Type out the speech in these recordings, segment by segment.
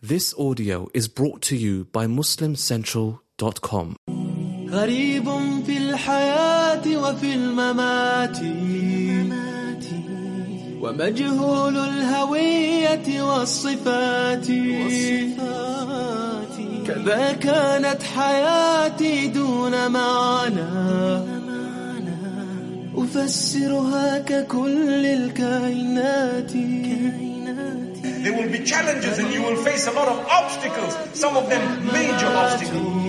This audio is brought to you by MuslimCentral.com. غريب في الحياة وفي الممات ومجهول الهوية والصفات كذا كانت حياتي دون معنى أفسرها ككل الكائنات. There will be challenges and you will face a lot of obstacles, some of them major obstacles.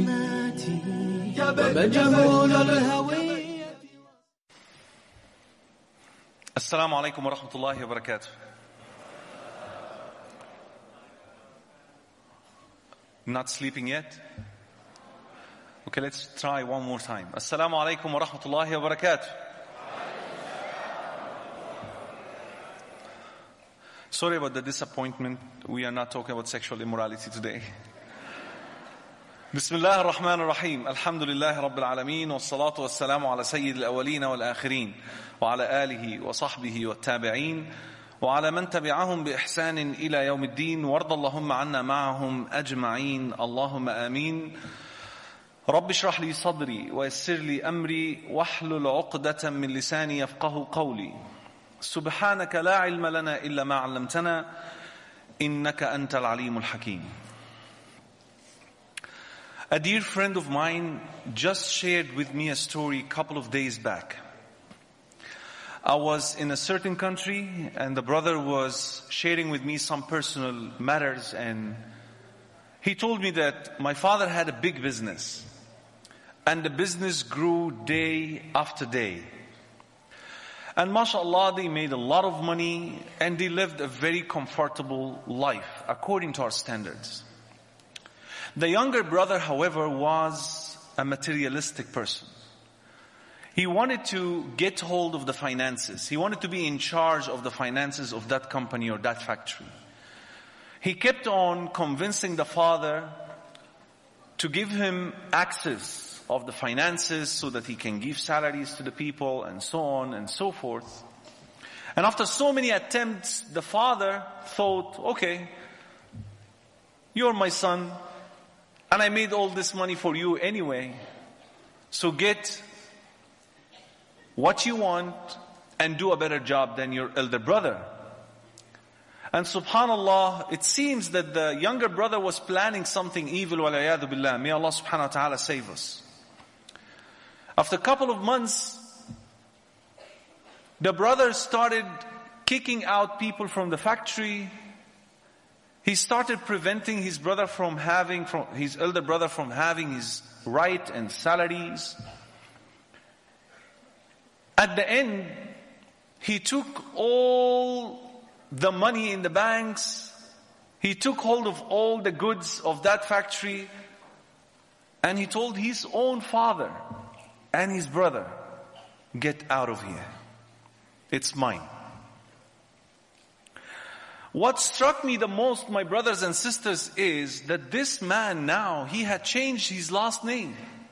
Assalamu alaikum wa rahmatullahi wa barakatuh. Not sleeping yet? Okay, let's try one more time. Assalamu alaikum wa rahmatullahi wa barakatuh. Sorry about the disappointment. We are not talking about sexual immorality today. Bismillah ar-Rahman ar-Rahim. Alhamdulillah Rabbil Alameen. Wassalatu wassalamu ala Sayyid al-Awwaleen wal-Akhirin. Wa ala alihi wa sahbihi wa tabi'een. Wa ala man tabi'ahum bi ihsanin ila yawm ad-din. Warda Allahumma anna ma'ahum ajma'een. Allahumma ameen. Rabbi shrah li sadri wa yassir li amri wahlul 'uqdatan min lisani yafqahu qawli. Subhanaka la ilma lana illa ma 'allamtana innaka antal alimul hakim. A dear friend of mine just shared with me a story a couple of days back. I was in a certain country and the brother was sharing with me some personal matters, and he told me that my father had a big business and the business grew day after day. And mashallah, they made a lot of money and they lived a very comfortable life according to our standards. The younger brother, however, was a materialistic person. He wanted to get hold of the finances. He wanted to be in charge of the finances of that company or that factory. He kept on convincing the father to give him access of the finances so that he can give salaries to the people and so on and so forth. And after so many attempts, the father thought, okay, you're my son, and I made all this money for you anyway. So get what you want and do a better job than your elder brother. And subhanallah, it seems that the younger brother was planning something evil. Walayadu billah. May Allah subhanahu wa ta'ala save us. After a couple of months, the brother started kicking out people from the factory. He started preventing his elder brother from having his right and salaries. At the end, he took all the money in the banks. He took hold of all the goods of that factory. And he told his own father and his brother, get out of here. It's mine. What struck me the most, my brothers and sisters, is that this man now, he had changed his last name.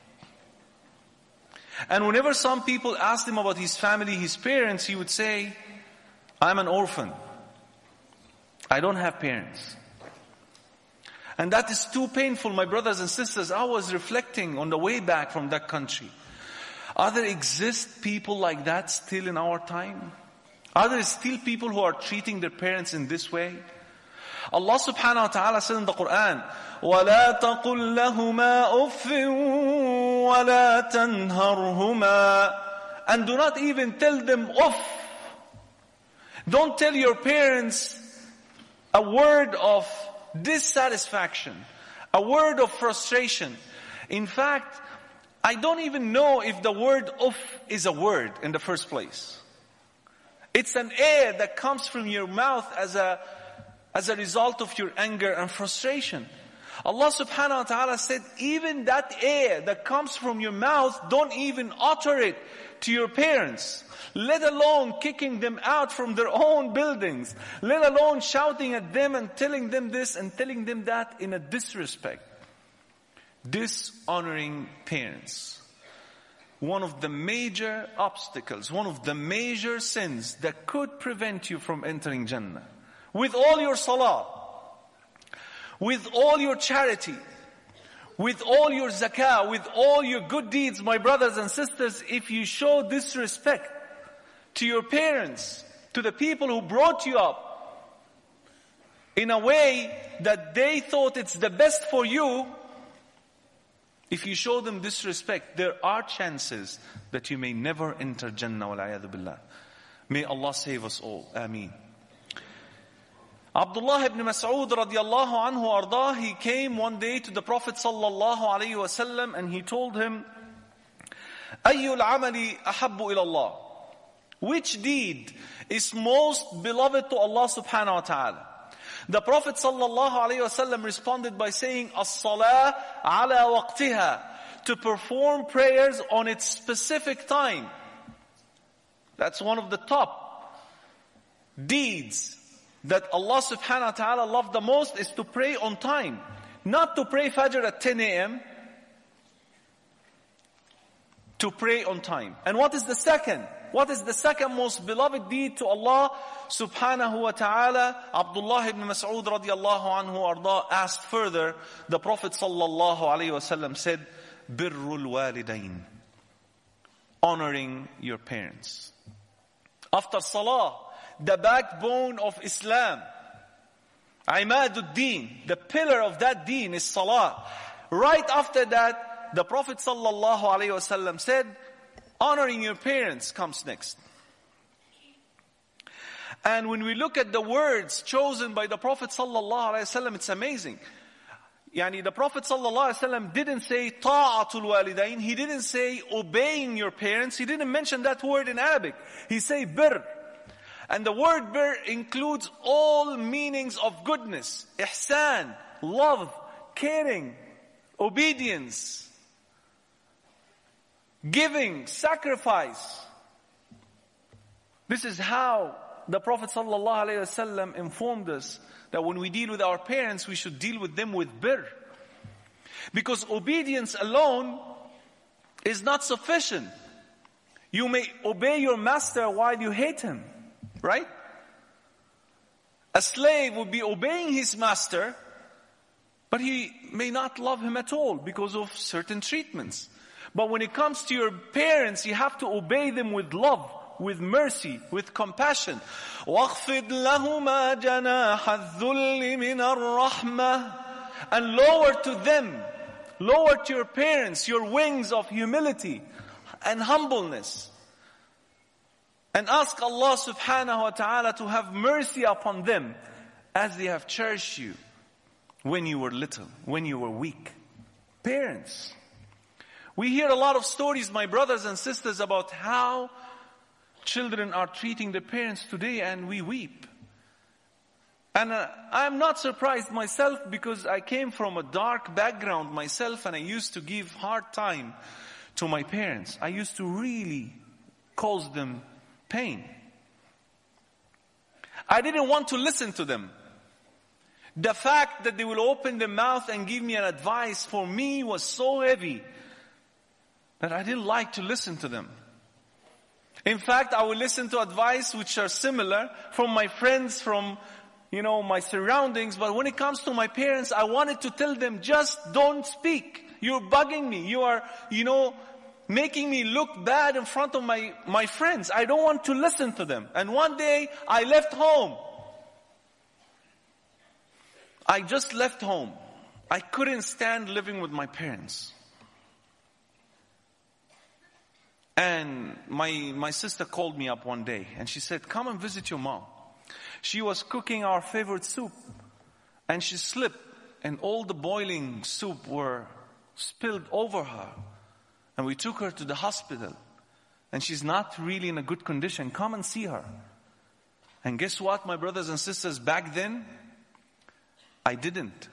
And whenever some people asked him about his family, his parents, he would say, I'm an orphan. I don't have parents. And that is too painful, my brothers and sisters. I was reflecting on the way back from that country. Are there exist people like that still in our time? Are there still people who are treating their parents in this way? Allah subhanahu wa ta'ala said in the Quran, وَلَا تَقُلْ لَهُمَا أُفٍّ وَلَا تَنْهَرْهُمَا. And do not even tell them uff. Don't tell your parents a word of dissatisfaction, a word of frustration. In fact, I don't even know if the word uff is a word in the first place. It's an air that comes from your mouth as a result of your anger and frustration. Allah subhanahu wa ta'ala said, even that air that comes from your mouth, don't even utter it to your parents. Let alone kicking them out from their own buildings. Let alone shouting at them and telling them this and telling them that in a disrespect. Dishonoring parents. One of the major obstacles, one of the major sins that could prevent you from entering Jannah. With all your salah, with all your charity, with all your zakah, with all your good deeds, my brothers and sisters, if you show disrespect to your parents, to the people who brought you up, in a way that they thought it's the best for you, if you show them disrespect, there are chances that you may never enter Jannah wal-'ayadhu billah. May Allah save us all. Ameen. Abdullah ibn Mas'ud radiyallahu anhu ardah, he came one day to the Prophet sallallahu alayhi wasallam and he told him, Ayyul amali ahabbu ila Allah. Which deed is most beloved to Allah subhanahu wa ta'ala? The Prophet sallallahu alayhi wasallam responded by saying, As-salah ala waqtiha, to perform prayers on its specific time. That's one of the top deeds that Allah subhanahu wa ta'ala loved the most, is to pray on time. Not to pray Fajr at 10 a.m. To pray on time. And what is the second? What is the second most beloved deed to Allah subhanahu wa ta'ala? Abdullah ibn Mas'ud radiyallahu anhu arda asked further. The Prophet sallallahu alayhi wasallam said, Birrul walidain. Honoring your parents. After salah, the backbone of Islam, Imaduddin, the pillar of that deen is salah. Right after that, the Prophet sallallahu alayhi wasallam said, honoring your parents comes next. And when we look at the words chosen by the Prophet sallallahu alayhi wasallam, it's amazing. The Prophet sallallahu alayhi wasallam didn't say ta'atul walidain. He didn't say obeying your parents. He didn't mention that word in Arabic. He said birr. And the word birr includes all meanings of goodness, ihsan, love, caring, obedience, giving, sacrifice. This is how the Prophet ﷺ informed us that when we deal with our parents, we should deal with them with birr. Because obedience alone is not sufficient. You may obey your master while you hate him, right? A slave would be obeying his master, but he may not love him at all because of certain treatments. But when it comes to your parents, you have to obey them with love, with mercy, with compassion. وَاخْفِضْ لَهُمَا جَنَاحَ الذُّلِّ مِنَ الرَّحْمَةِ. And lower to your parents your wings of humility and humbleness. And ask Allah subhanahu wa ta'ala to have mercy upon them as they have cherished you when you were little, when you were weak. Parents. We hear a lot of stories, my brothers and sisters, about how children are treating their parents today, and we weep. And I'm not surprised myself, because I came from a dark background myself, and I used to give hard time to my parents. I used to really cause them pain. I didn't want to listen to them. The fact that they will open their mouth and give me an advice for me was so heavy that I didn't like to listen to them. In fact, I would listen to advice which are similar from my friends, from my surroundings. But when it comes to my parents, I wanted to tell them, just don't speak. You're bugging me. You are, making me look bad in front of my friends. I don't want to listen to them. And one day, I left home. I just left home. I couldn't stand living with my parents. And my sister called me up one day and she said, come and visit your mom. She was cooking our favorite soup and she slipped and all the boiling soup were spilled over her. And we took her to the hospital and she's not really in a good condition. Come and see her. And guess what, my brothers and sisters, back then, I didn't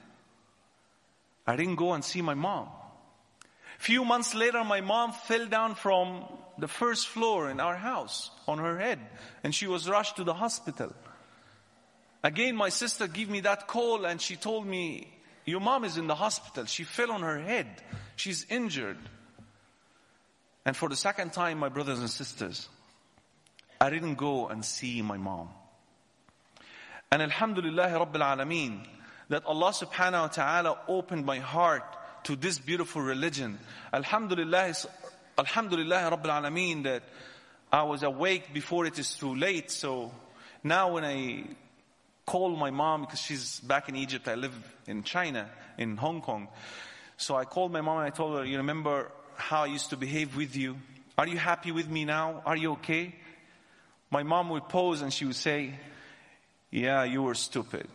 go and see my mom. Few months later, my mom fell down from the first floor in our house on her head, and she was rushed to the hospital. Again, my sister gave me that call and she told me, your mom is in the hospital. She fell on her head. She's injured. And for the second time, my brothers and sisters, I didn't go and see my mom. And alhamdulillah Rabbil Alameen, that Allah subhanahu wa ta'ala opened my heart to this beautiful religion. Alhamdulillah Rabbil Alameen, that I was awake before it is too late. So now when I call my mom, because she's back in Egypt, I live in China, in Hong Kong. So I called my mom and I told her, you remember how I used to behave with you? Are you happy with me now? Are you okay? My mom would pause and she would say, yeah, you were stupid.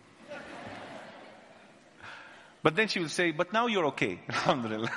But then she would say, but now you're okay. Alhamdulillah.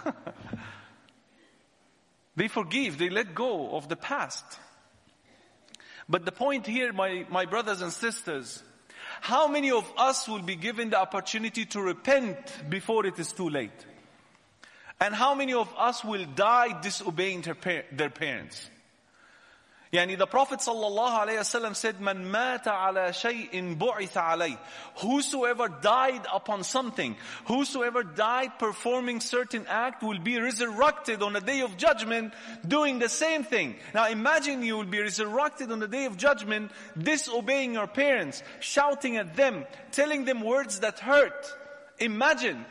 They forgive, they let go of the past. But the point here, my brothers and sisters, how many of us will be given the opportunity to repent before it is too late? And how many of us will die disobeying their parents? The Prophet ﷺ said, "Man mata ala shay'in bu'itha alayh." Whosoever died upon something, whosoever died performing certain act, will be resurrected on the day of judgment doing the same thing. Now imagine you will be resurrected on the day of judgment disobeying your parents, shouting at them, telling them words that hurt. Imagine.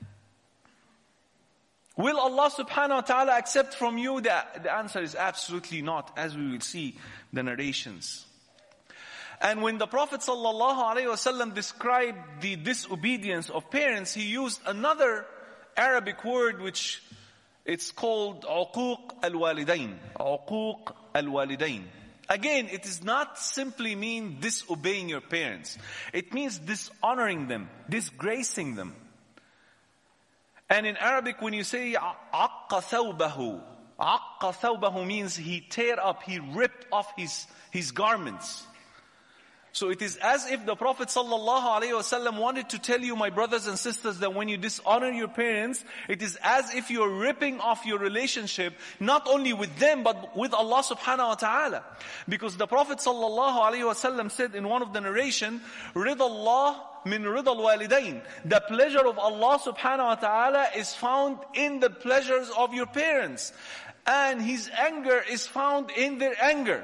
Will Allah subhanahu wa ta'ala accept from you? The answer is absolutely not, as we will see the narrations. And when the Prophet sallallahu alaihi wasallam described the disobedience of parents, he used another Arabic word which it's called uquq al-walidain. Uquq al-walidain. Again, it does not simply mean disobeying your parents. It means dishonoring them, disgracing them. And in Arabic, when you say aqqa thawbahu means he tear up, he ripped off his garments. So it is as if the Prophet ﷺ wanted to tell you, my brothers and sisters, that when you dishonor your parents, it is as if you're ripping off your relationship, not only with them, but with Allah subhanahu wa ta'ala. Because the Prophet ﷺ said in one of the narration, Ridha Allah min ridha al-walidain. The pleasure of Allah subhanahu wa ta'ala is found in the pleasures of your parents. And His anger is found in their anger.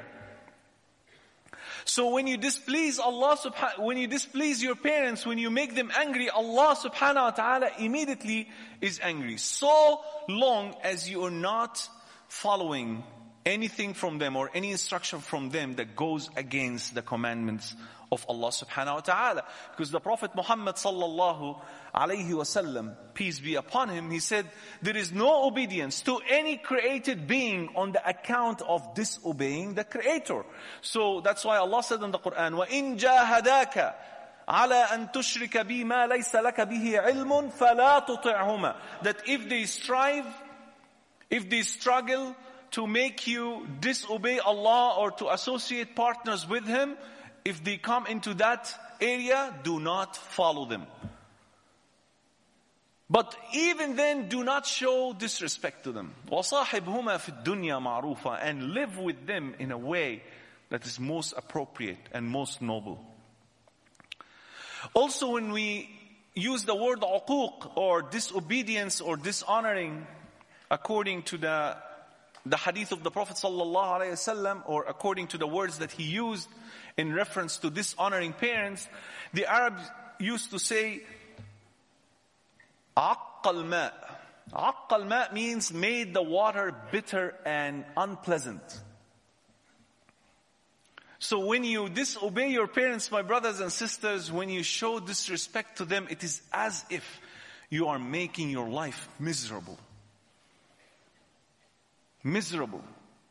So when you displease when you displease your parents, when you make them angry, Allah subhanahu wa ta'ala immediately is angry. So long as you are not following anything from them or any instruction from them that goes against the commandments of Allah subhanahu wa ta'ala. Because the Prophet Muhammad sallallahu alayhi wasallam, peace be upon him, he said, there is no obedience to any created being on the account of disobeying the Creator. So that's why Allah said in the Quran, وَإِن جَاهَدَاكَ عَلَىٰ أَن تُشْرِكَ بِي مَا لَيْسَ لَكَ بِهِ عِلْمٌ فَلَا تُطِعْهُمَا. That if they struggle to make you disobey Allah or to associate partners with Him, if they come into that area, do not follow them. But even then, do not show disrespect to them. وَصَاحِبْهُمَا فِي الدُّنْيَا مَعْرُوفًا. And live with them in a way that is most appropriate and most noble. Also, when we use the word uquq, or disobedience or dishonoring, according to the hadith of the Prophet sallallahu alaihi wasallam, or according to the words that he used in reference to dishonoring parents, the Arabs used to say, Aqqal ma. Aqqal ma means made the water bitter and unpleasant. So when you disobey your parents, my brothers and sisters, when you show disrespect to them, it is as if you are making your life miserable. Miserable.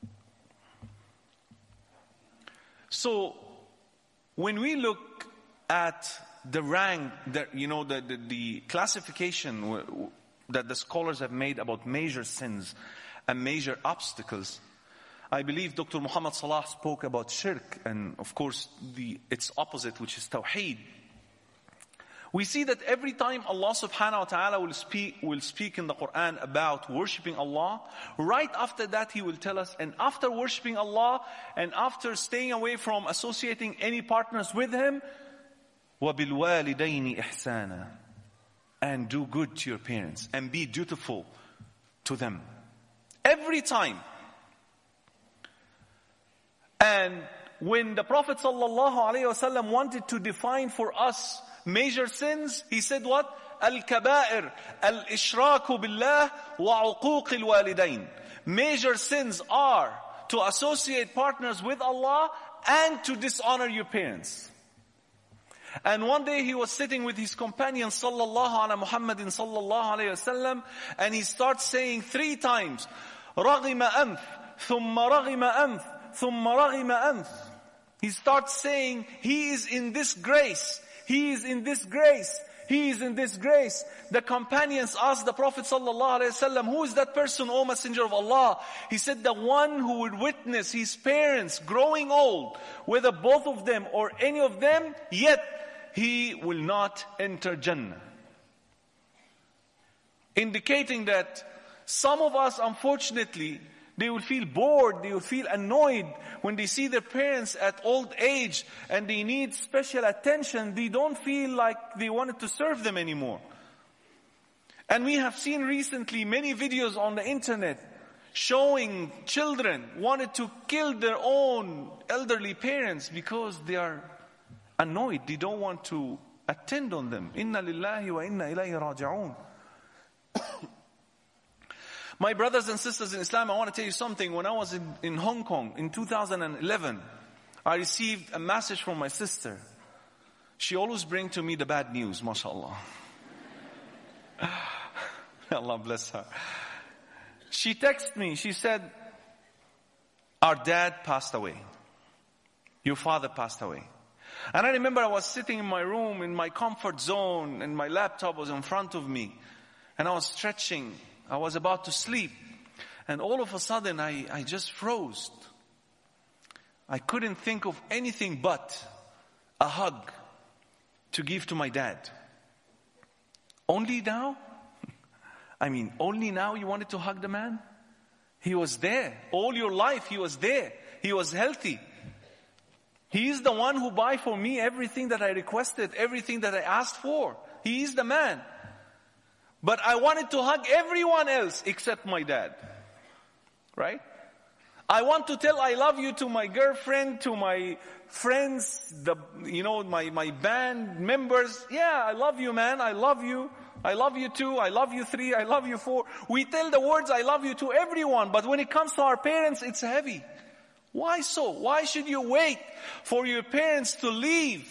So when we look at the rank, the classification that the scholars have made about major sins and major obstacles, I believe Dr. Muhammad Salah spoke about shirk and of course its opposite, which is tawheed. We see that every time Allah subhanahu wa ta'ala will speak in the Quran about worshipping Allah, right after that He will tell us, and after worshipping Allah and after staying away from associating any partners with Him, وَبِالْوَالِدَيْنِ إِحْسَانًا. And do good to your parents and be dutiful to them. Every time. And when the Prophet sallallahu alaihi wasallam wanted to define for us major sins? He said what? Al-kaba'ir, al-ishraku billah wa uquq al-walidain. Major sins are to associate partners with Allah and to dishonor your parents. And one day he was sitting with his companion sallallahu ala Muhammadin sallallahu alayhi wasallam, and he starts saying 3 times, رَغِمَ أَنْفِ ثُمَّ رَغِمَ أَنْفِ ثُمَّ رَغِمَ أَنْفِ. He starts saying, he is in this grace, he is in this grace, he is in this grace. The companions asked the Prophet ﷺ, who is that person, O Messenger of Allah? He said, the one who would witness his parents growing old, whether both of them or any of them, yet he will not enter Jannah. Indicating that some of us, unfortunately, they will feel bored, they will feel annoyed when they see their parents at old age and they need special attention. They don't feel like they wanted to serve them anymore. And we have seen recently many videos on the internet showing children wanted to kill their own elderly parents because they are annoyed. They don't want to attend on them. Inna lillahi wa inna ilayhi raji'un. My brothers and sisters in Islam, I want to tell you something. When I was in Hong Kong in 2011, I received a message from my sister. She always brings to me the bad news, mashallah. Allah bless her. She texted me, she said, our dad passed away. Your father passed away. And I remember I was sitting in my room, in my comfort zone, and my laptop was in front of me. And I was stretching. I was about to sleep. And all of a sudden, I just froze. I couldn't think of anything but a hug to give to my dad. Only now? I mean, only now you wanted to hug the man? He was there. All your life, he was there. He was healthy. He is the one who buy for me everything that I requested, everything that I asked for. He is the man. But I wanted to hug everyone else except my dad. Right? I want to tell I love you to my girlfriend, to my friends, my band members. Yeah, I love you, man. I love you. I love you 2. I love you 3. I love you 4. We tell the words I love you to everyone. But when it comes to our parents, it's heavy. Why so? Why should you wait for your parents to leave?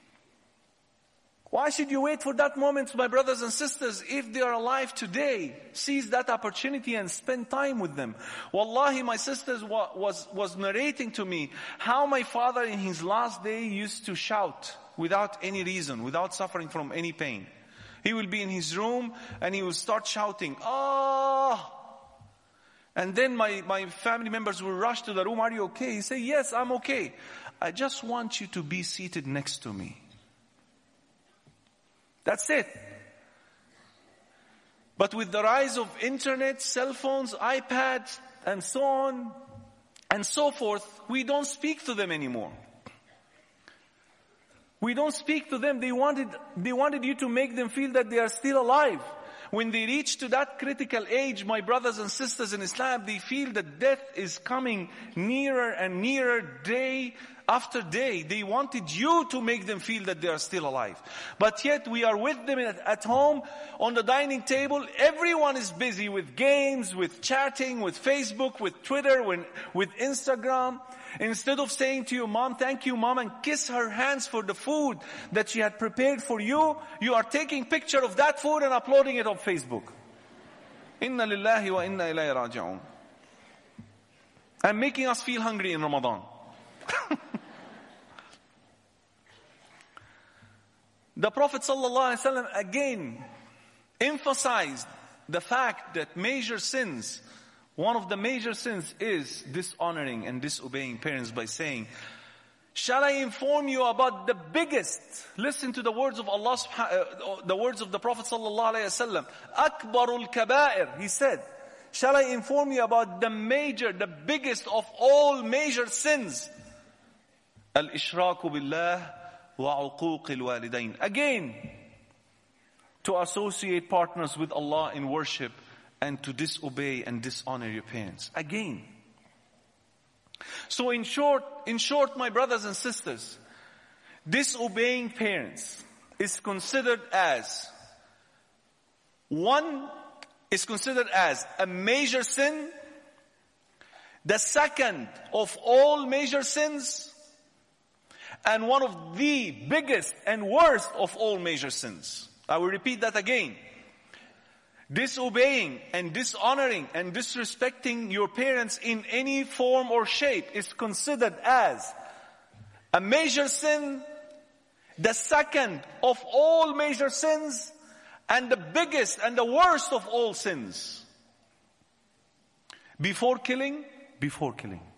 Why should you wait for that moment, my brothers and sisters? If they are alive today, seize that opportunity and spend time with them. Wallahi, my sisters was narrating to me how my father in his last day used to shout without any reason, without suffering from any pain. He will be in his room and he will start shouting, "Ah!" And then my family members will rush to the room, "Are you okay?" He say, "Yes, I'm okay. I just want you to be seated next to me." That's it. But with the rise of internet, cell phones, iPads, and so on and so forth, we don't speak to them anymore. We don't speak to them. They wanted you to make them feel that they are still alive. When they reach to that critical age, my brothers and sisters in Islam, they feel that death is coming nearer and nearer day after day. They wanted you to make them feel that they are still alive. But yet we are with them at home, on the dining table. Everyone is busy with games, with chatting, with Facebook, with Twitter, with Instagram. Instead of saying to your mom, "Thank you, mom," and kiss her hands for the food that she had prepared for you, you are taking picture of that food and uploading it on Facebook. Inna lillahi wa inna ilayhi raji'un. And making us feel hungry in Ramadan. The Prophet ﷺ again emphasized the fact that one of the major sins is dishonoring and disobeying parents by saying, "Shall I inform you about the biggest?" Listen to the words of Allah, the words of the Prophet ﷺ. "Akbarul kaba'ir," he said. "Shall I inform you about the biggest of all major sins? Al-ishraku billah wa uquq al-walidain." Again, to associate partners with Allah in worship and to disobey and dishonor your parents. Again. So in short, my brothers and sisters, disobeying parents is considered as a major sin, the second of all major sins, and one of the biggest and worst of all major sins. I will repeat that again. Disobeying and dishonoring and disrespecting your parents in any form or shape is considered as a major sin, the second of all major sins, and the biggest and the worst of all sins. Before killing. Before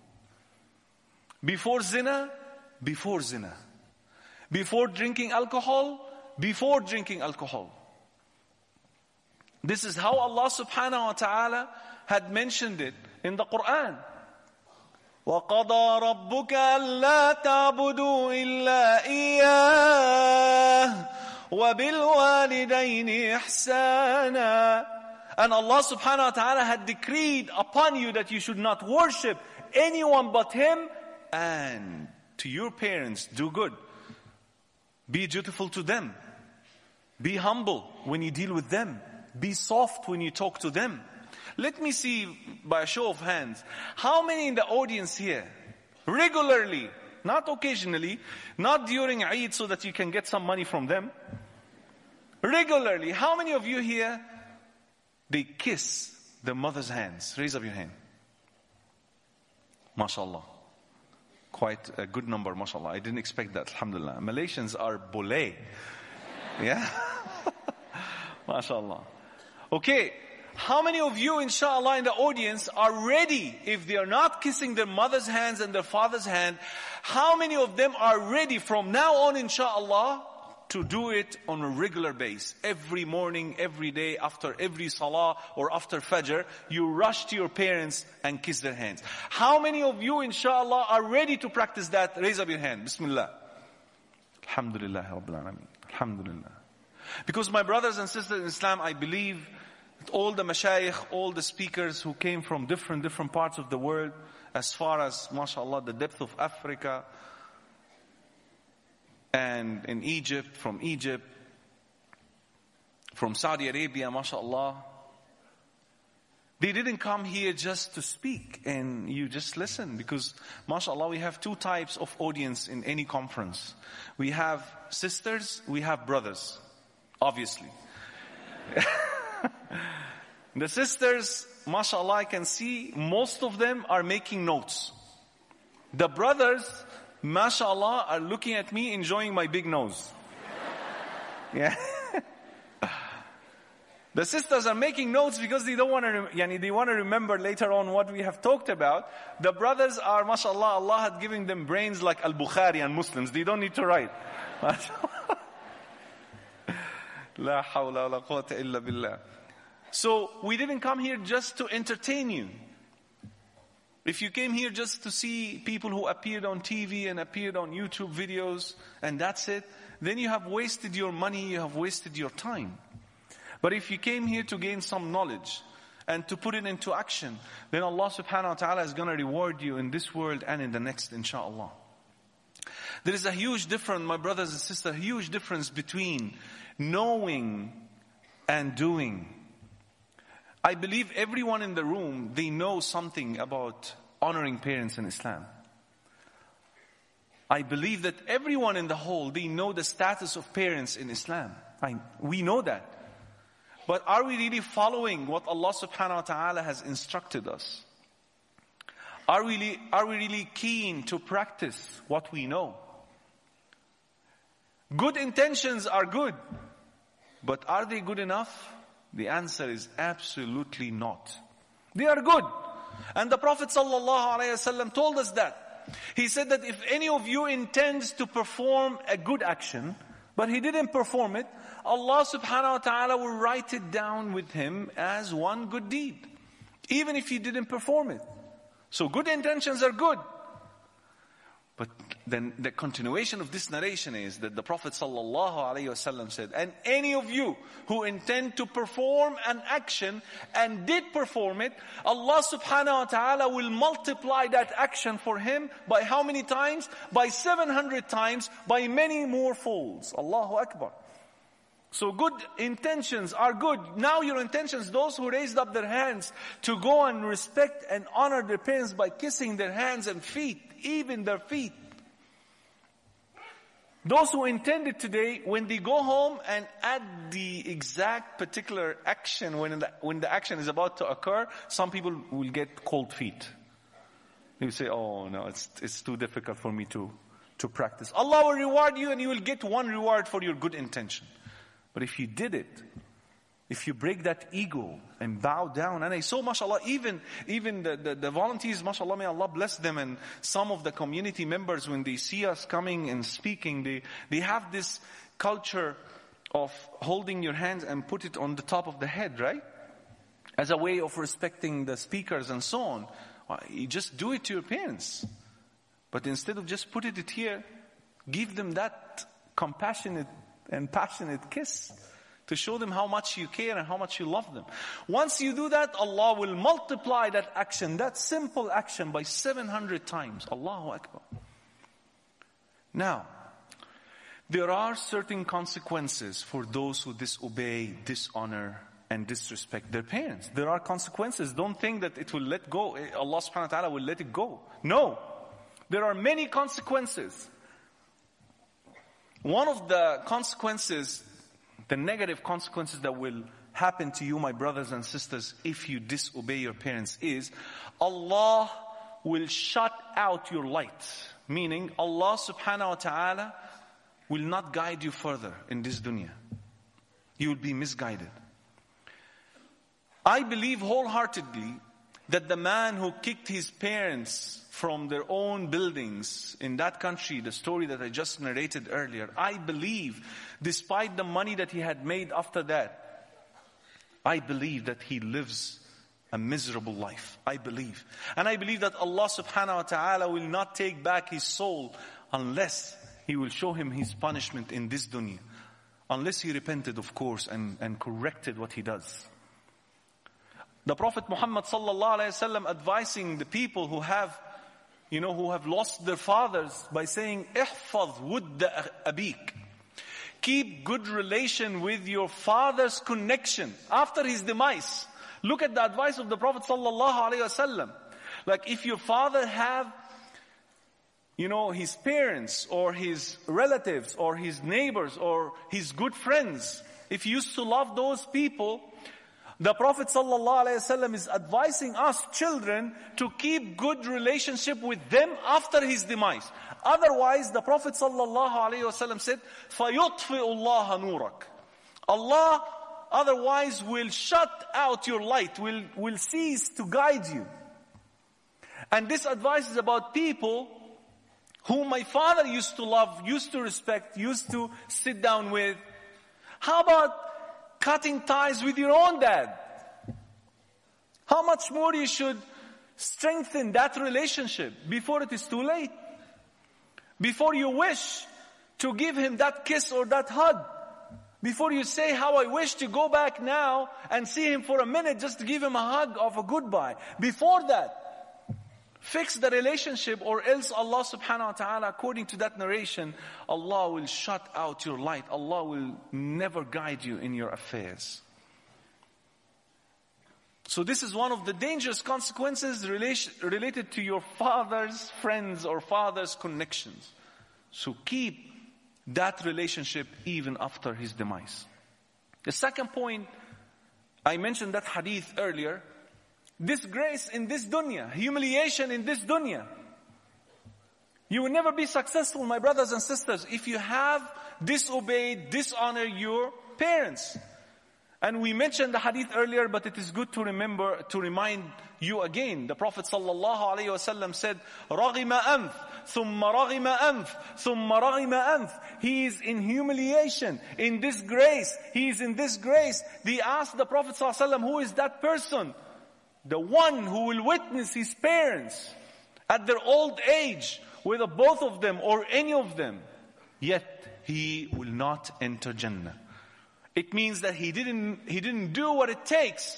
zina. Before zina. Before drinking alcohol. Before drinking alcohol. This is how Allah subhanahu wa ta'ala had mentioned it in the Quran. وَقَضَى رَبُّكَ أَلَّا تَعْبُدُوا إِلَّا إِيَّاهُ وَبِالْوَالِدَيْنِ إِحْسَانًا. And Allah subhanahu wa ta'ala had decreed upon you that you should not worship anyone but Him, and to your parents do good. Be dutiful to them. Be humble when you deal with them. Be soft when you talk to them. Let me see by a show of hands, how many in the audience here regularly, not occasionally, not during Eid so that you can get some money from them, regularly, how many of you here, they kiss their mother's hands? Raise up your hand. MashaAllah. Quite a good number, mashallah. I didn't expect that, alhamdulillah. Malaysians are boleh. Yeah? MashaAllah. Okay, how many of you, inshallah, in the audience are ready, if they are not kissing their mother's hands and their father's hand, how many of them are ready from now on, inshallah, to do it on a regular basis? Every morning, every day, after every salah or after fajr, you rush to your parents and kiss their hands. How many of you, inshallah, are ready to practice that? Raise up your hand. Bismillah. Alhamdulillah Rabbil Alameen. Alhamdulillah. Because my brothers and sisters in Islam, I believe that all the mashayikh, all the speakers who came from different parts of the world, as far as, mashallah, the depth of Africa, and in Egypt, from Saudi Arabia, mashallah, they didn't come here just to speak and you just listen, because mashallah, we have two types of audience in any conference. We have sisters, we have brothers, obviously. The sisters, mashallah, I can see most of them are making notes. The brothers, mashallah, are looking at me enjoying my big nose. Yeah. The sisters are making notes because they don't want to, they want to remember later on what we have talked about. The brothers are, mashallah, Allah had given them brains like Al-Bukhari and Muslims. They don't need to write. La hawla wa la quwwata illa billah. So we didn't come here just to entertain you. If you came here just to see people who appeared on TV and appeared on YouTube videos and that's it, then you have wasted your money, you have wasted your time. But if you came here to gain some knowledge and to put it into action, then Allah subhanahu wa ta'ala is going to reward you in this world and in the next, inshallah. There is a huge difference, my brothers and sisters, a huge difference between knowing and doing. I believe everyone in the room, they know something about honoring parents in Islam. I believe that everyone in the whole, they know the status of parents in Islam. We know that. But are we really following what Allah subhanahu wa ta'ala has instructed us? Are we really keen to practice what we know? Good intentions are good, but are they good enough? The answer is absolutely not. They are good. And the Prophet ﷺ told us that. He said that if any of you intends to perform a good action, but he didn't perform it, Allah subhanahu wa ta'ala will write it down with him as one good deed, even if he didn't perform it. So good intentions are good. But then the continuation of this narration is that the Prophet ﷺ said, and any of you who intend to perform an action and did perform it, Allah subhanahu wa ta'ala will multiply that action for him by how many times? By 700 times, by many more folds. Allahu Akbar. So good intentions are good. Now your intentions, those who raised up their hands to go and respect and honor their parents by kissing their hands and feet, even their feet. Those who intended today, when they go home and at the exact particular action, when the action is about to occur, some people will get cold feet. They will say, oh no, it's too difficult for me to practice. Allah will reward you and you will get one reward for your good intention. But if you did it, if you break that ego and bow down, and I saw, mashallah, even the volunteers, mashallah, may Allah bless them, and some of the community members, when they see us coming and speaking, they have this culture of holding your hands and put it on the top of the head, right? As a way of respecting the speakers and so on. You just do it to your parents. But instead of just putting it here, give them that compassionate and passionate kiss to show them how much you care and how much you love them. Once you do that, Allah will multiply that action, that simple action, by 700 times. Allahu Akbar. Now, there are certain consequences for those who disobey, dishonor, and disrespect their parents. There are consequences. Don't think that it will let go. Allah subhanahu wa ta'ala will let it go. No. There are many consequences. One of the consequences, the negative consequences that will happen to you, my brothers and sisters, if you disobey your parents, is Allah will shut out your light. Meaning, Allah subhanahu wa ta'ala will not guide you further in this dunya. You will be misguided. I believe wholeheartedly that the man who kicked his parents from their own buildings in that country, the story that I just narrated earlier, I believe, despite the money that he had made after that, I believe that he lives a miserable life. I believe. And I believe that Allah subhanahu wa ta'ala will not take back his soul unless He will show him his punishment in this dunya. Unless he repented, of course, and corrected what he does. The Prophet Muhammad sallallahu alaihi wasallam advising the people who have lost their fathers by saying, "Ihfaz wudda abik." Keep good relation with your father's connection after his demise. Look at the advice of the Prophet sallallahu alaihi wasallam. Like if your father have, his parents or his relatives or his neighbors or his good friends, if you used to love those people, the Prophet ﷺ is advising us children to keep good relationship with them after his demise. Otherwise, the Prophet ﷺ said, فَيُطْفِئُ اللَّهَ نُورَكَ. Allah otherwise will shut out your light, will cease to guide you. And this advice is about people whom my father used to love, used to respect, used to sit down with. How about cutting ties with your own dad? How much more you should strengthen that relationship before it is too late? Before you wish to give him that kiss or that hug. Before you say, how I wish to go back now and see him for a minute just to give him a hug of a goodbye. Before that, fix the relationship, or else Allah subhanahu wa ta'ala, according to that narration, Allah will shut out your light. Allah will never guide you in your affairs. So this is one of the dangerous consequences related to your father's friends or father's connections. So keep that relationship even after his demise. The second point, I mentioned that hadith earlier. Disgrace in this dunya, humiliation in this dunya. You will never be successful, my brothers and sisters, if you have disobeyed, dishonored your parents. And we mentioned the hadith earlier, but it is good to remind you again. The Prophet sallallahu alaihi wasallam said, "Raghima anf, thumma raghima anf, thumma raghima anf." He is in humiliation, in disgrace. He is in disgrace. They asked the Prophet sallallahu alaihi wasallam, who is that person? The one who will witness his parents at their old age, whether both of them or any of them, yet he will not enter Jannah. It means that he didn't do what it takes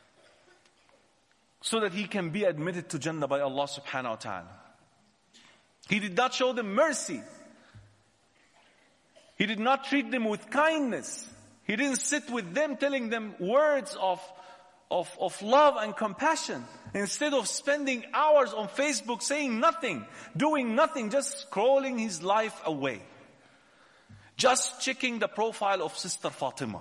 so that he can be admitted to Jannah by Allah subhanahu wa ta'ala. He did not show them mercy. He did not treat them with kindness. He didn't sit with them telling them words of love and compassion. Instead of spending hours on Facebook saying nothing, doing nothing, just scrolling his life away. Just checking the profile of Sister Fatima.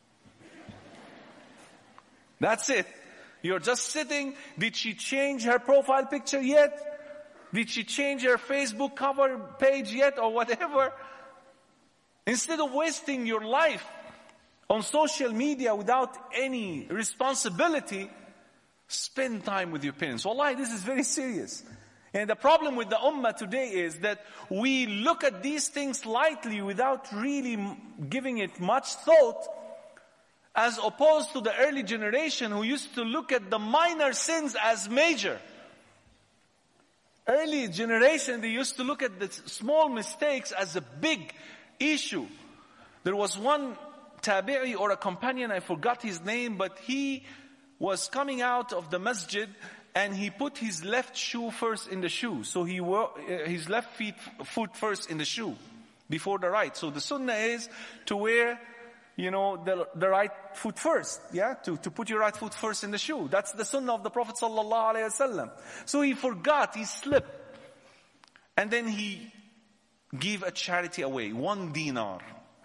That's it. You're just sitting. Did she change her profile picture yet? Did she change her Facebook cover page yet or whatever? Instead of wasting your life on social media without any responsibility, spend time with your parents. Wallahi, this is very serious. And the problem with the ummah today is that we look at these things lightly without really giving it much thought, as opposed to the early generation who used to look at the minor sins as major. Early generation, they used to look at the small mistakes as a big issue. There was one tabi'i or a companion, I forgot his name, but he was coming out of the masjid and he put his left shoe first in the shoe. So he wore his left foot first in the shoe before the right. So the sunnah is to wear, the right foot first. Yeah, to put your right foot first in the shoe. That's the sunnah of the Prophet sallallahu alaihi wasallam. So he forgot, he slipped. And then he gave a charity away, 1 dinar.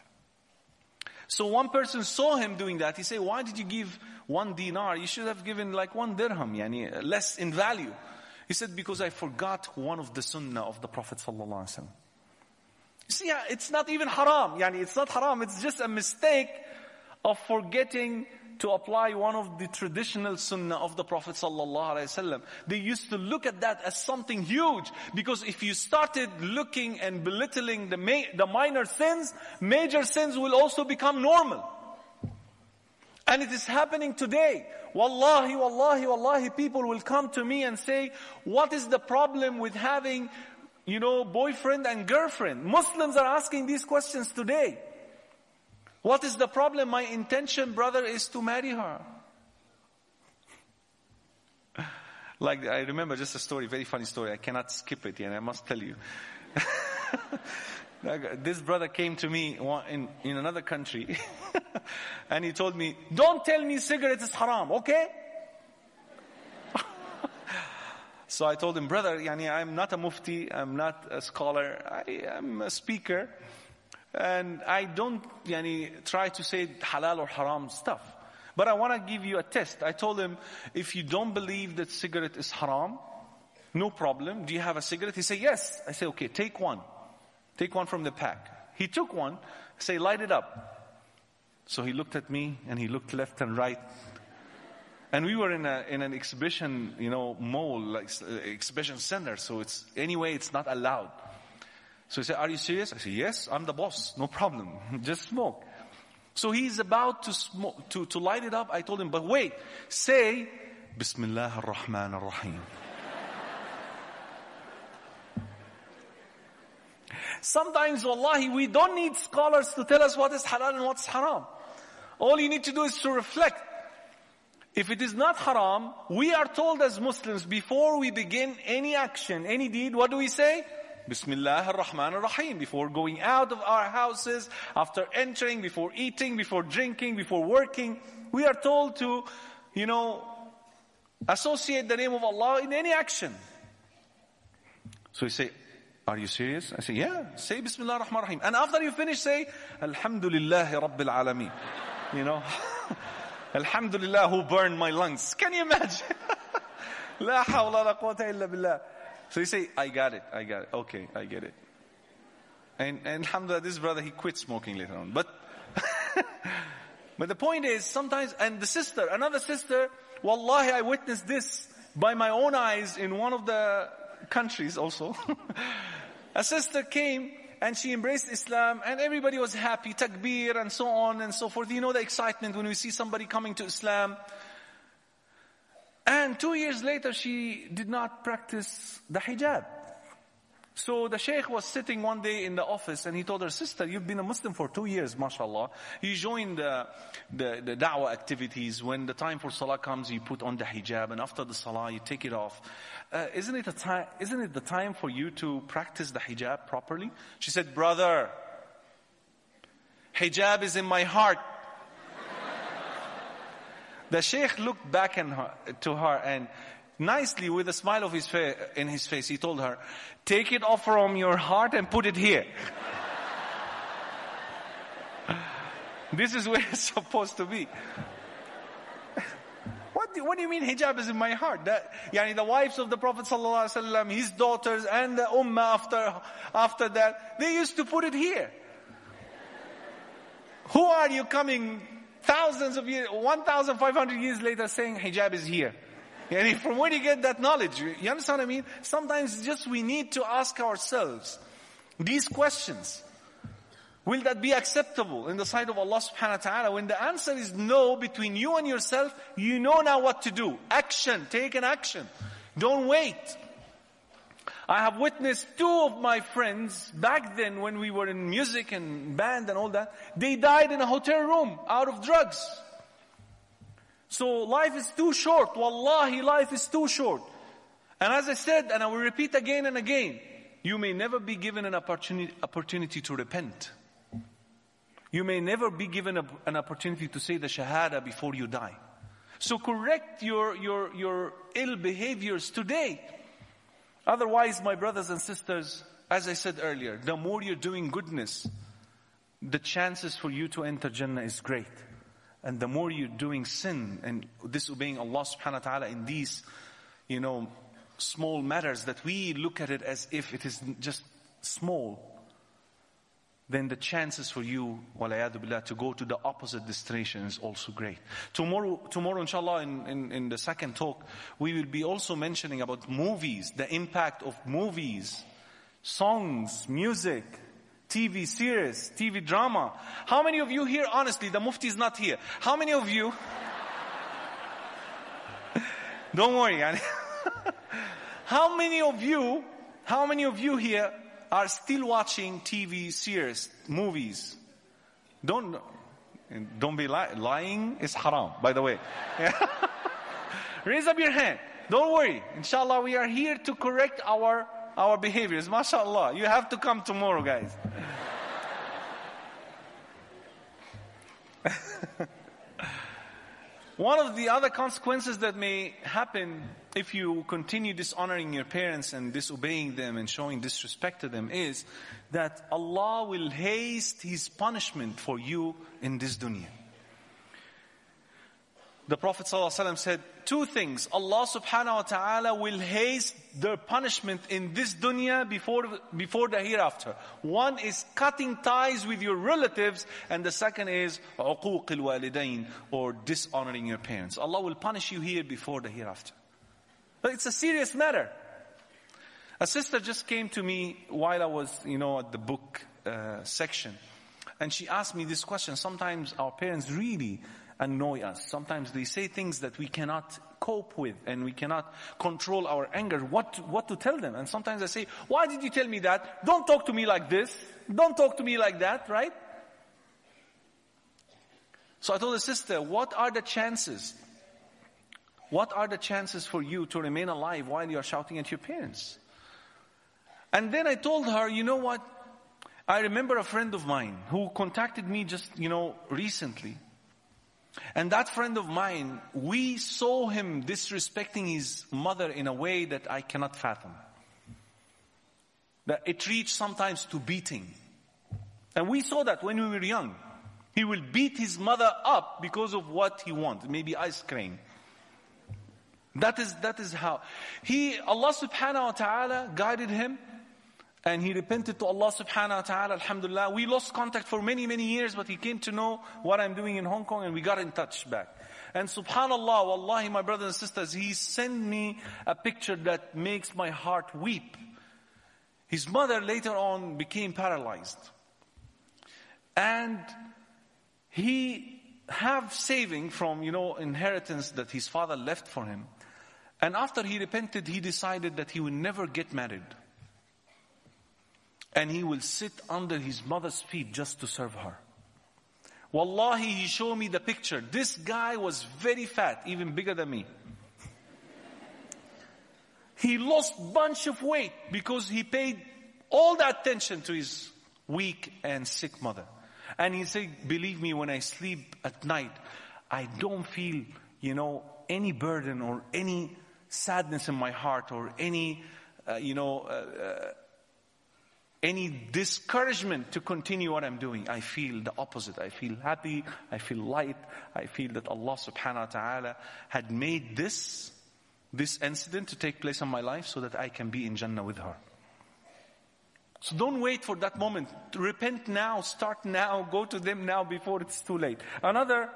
So one person saw him doing that. He said, why did you give 1 dinar? You should have given like 1 dirham, less in value. He said, because I forgot one of the sunnah of the Prophet sallallahu alaihi wasallam. You see, it's not even haram. It's not haram. It's just a mistake of forgetting to apply one of the traditional sunnah of the Prophet sallallahu alaihi wasallam. They used to look at that as something huge, because if you started looking and belittling the minor sins, major sins will also become normal. And it is happening today. Wallahi, wallahi, wallahi, people will come to me and say, what is the problem with having, boyfriend and girlfriend? Muslims are asking these questions today. What is the problem? My intention, brother, is to marry her. Like, I remember just a story, very funny story. I cannot skip it, and I must tell you. This brother came to me in another country, and he told me, don't tell me cigarette is haram, okay? So I told him, brother, I'm not a mufti, I'm not a scholar, I am a speaker. And I don't try to say halal or haram stuff. But I want to give you a test. I told him, if you don't believe that cigarette is haram, no problem. Do you have a cigarette? He said, yes. I said, okay, take one. Take one from the pack. He took one. I say, light it up. So he looked at me and he looked left and right. And we were in an exhibition, mall, like exhibition center. So it's not allowed. So he said, are you serious? I said, yes, I'm the boss. No problem. Just smoke. So he's about to smoke, to light it up. I told him, but wait, say, Bismillah ar-Rahman ar-Rahim. Sometimes, wallahi, we don't need scholars to tell us what is halal and what's haram. All you need to do is to reflect. If it is not haram, we are told as Muslims, before we begin any action, any deed, what do we say? Bismillah ar-Rahman ar-Rahim. Before going out of our houses, after entering, before eating, before drinking, before working, we are told to, associate the name of Allah in any action. So you say, are you serious? I say, yeah. Say Bismillah ar-Rahman ar-Rahim. And after you finish, say, Alhamdulillah Rabbil Alameen. Alhamdulillah who burned my lungs. Can you imagine? La hawla la quwwata illa billah. So you say, I got it. Okay, I get it. And alhamdulillah, this brother, he quit smoking later on. But the point is, sometimes, and another sister, wallahi, I witnessed this by my own eyes in one of the countries also. A sister came and she embraced Islam and everybody was happy, takbir and so on and so forth. The excitement when we see somebody coming to Islam. And 2 years later, she did not practice the hijab. So the sheikh was sitting one day in the office and he told her, sister, you've been a Muslim for 2 years, mashallah. You joined the da'wah activities. When the time for salah comes, you put on the hijab, and after the salah, you take it off. Isn't it the time for you to practice the hijab properly? She said, brother, hijab is in my heart. The Sheikh looked back to her and nicely, with a smile of in his face, he told her, take it off from your heart and put it here. This is where it's supposed to be. What do you mean hijab is in my heart? The wives of the Prophet ﷺ, his daughters and the ummah after that, they used to put it here. Who are you coming thousands of years, 1,500 years later saying hijab is here? From where do you get that knowledge? You understand what I mean? Sometimes just we need to ask ourselves these questions. Will that be acceptable in the sight of Allah subhanahu wa ta'ala? When the answer is no between you and yourself, you know now what to do. Action. Take an action. Don't wait. I have witnessed 2 of my friends back then when we were in music and band and all that. They died in a hotel room out of drugs. So life is too short. Wallahi, life is too short. And as I said, and I will repeat again and again, you may never be given an opportunity to repent. You may never be given an opportunity to say the shahada before you die. So correct your ill behaviors today. Otherwise, my brothers and sisters, as I said earlier, the more you're doing goodness, the chances for you to enter Jannah is great. And the more you're doing sin and disobeying Allah subhanahu wa ta'ala in these, small matters that we look at it as if it is just small, then the chances for you, walayadu billah, to go to the opposite destination is also great. Tomorrow inshallah, in the second talk, we will be also mentioning about movies, the impact of movies, songs, music, TV series, TV drama. How many of you here, honestly, the Mufti is not here. How many of you, don't worry, how many of you here are still watching TV series, movies? Don't be lying is haram, by the way. Raise up your hand. Don't worry. Inshallah, we are here to correct our behaviors. MashaAllah. You have to come tomorrow, guys. One of the other consequences that may happen if you continue dishonoring your parents and disobeying them and showing disrespect to them is that Allah will haste His punishment for you in this dunya. The Prophet ﷺ said 2 things. Allah subhanahu wa ta'ala will haste their punishment in this dunya before the hereafter. One is cutting ties with your relatives, and the second is uquq al-walidain, or dishonoring your parents. Allah will punish you here before the hereafter. But it's a serious matter. A sister just came to me while I was, at the book section, and she asked me this question. Sometimes our parents really annoy us. Sometimes they say things that we cannot cope with and we cannot control our anger. What to tell them? And sometimes I say, why did you tell me that? Don't talk to me like this. Don't talk to me like that, right? So I told the sister, what are the chances? What are the chances for you to remain alive while you are shouting at your parents? And then I told her, you know what? I remember a friend of mine who contacted me just, recently. And that friend of mine, we saw him disrespecting his mother in a way that I cannot fathom. That it reached sometimes to beating. And we saw that when we were young. He will beat his mother up because of what he wants, maybe ice cream. That is how. Allah subhanahu wa ta'ala guided him. And he repented to Allah subhanahu wa ta'ala, alhamdulillah. We lost contact for many, many years, but he came to know what I'm doing in Hong Kong, and we got in touch back. And subhanallah, wallahi, my brothers and sisters, he sent me a picture that makes my heart weep. His mother later on became paralyzed. And he have saving from, inheritance that his father left for him. And after he repented, he decided that he will never get married. And he will sit under his mother's feet just to serve her. Wallahi, he showed me the picture. This guy was very fat, even bigger than me. He lost a bunch of weight because he paid all the attention to his weak and sick mother. And he said, believe me, when I sleep at night, I don't feel any burden or any sadness in my heart or any discouragement to continue what I'm doing. I feel the opposite. I feel happy. I feel light. I feel that Allah subhanahu wa ta'ala had made this incident to take place in my life so that I can be in Jannah with her. So don't wait for that moment. Repent now. Start now. Go to them now before it's too late. Another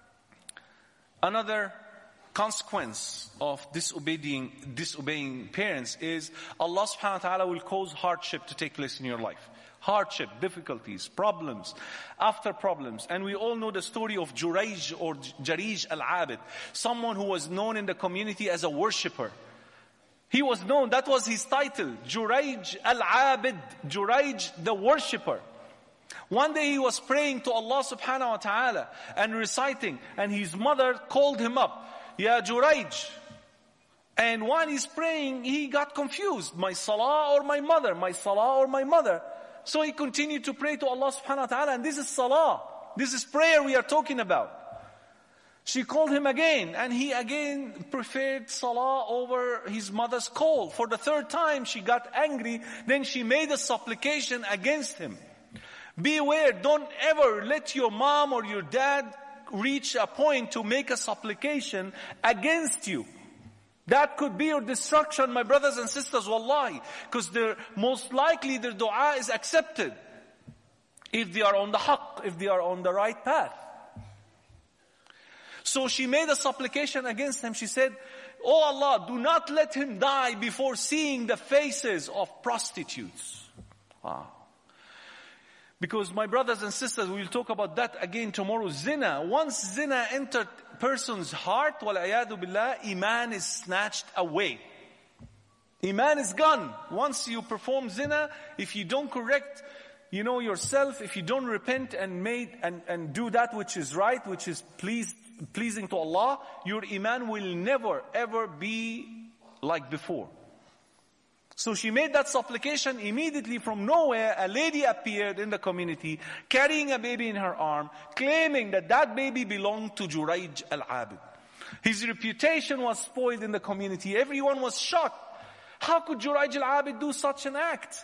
consequence of disobeying parents is Allah subhanahu wa ta'ala will cause hardship to take place in your life. Hardship, difficulties, problems, after problems. And we all know the story of Jurayj or Jarij al-Abid, someone who was known in the community as a worshipper. He was known, that was his title, Jurayj al-Abid, Jurayj the worshipper. One day he was praying to Allah subhanahu wa ta'ala and reciting, and his mother called him up, Ya Jurayj. And while he's praying, he got confused. My salah or my mother? My salah or my mother? So he continued to pray to Allah subhanahu wa ta'ala, and this is salah. This is prayer we are talking about. She called him again, and he again preferred salah over his mother's call. For the third time, she got angry. Then she made a supplication against him. Beware, don't ever let your mom or your dad reach a point to make a supplication against you. That could be your destruction, my brothers and sisters, wallahi. Because most likely their dua is accepted. If they are on the haqq, if they are on the right path. So she made a supplication against him. She said, Oh Allah, do not let him die before seeing the faces of prostitutes. Wow. Because my brothers and sisters, we will talk about that again tomorrow. Zina. Once zina entered person's heart, wal'ayadu billah, iman is snatched away. Iman is gone. Once you perform zina, if you don't correct, yourself, if you don't repent and do that which is right, which is pleasing to Allah, your iman will never ever be like before. So she made that supplication. Immediately from nowhere, a lady appeared in the community carrying a baby in her arm, claiming that baby belonged to Jurayj al-Abid. His reputation was spoiled in the community. Everyone was shocked. How could Jurayj al-Abid do such an act?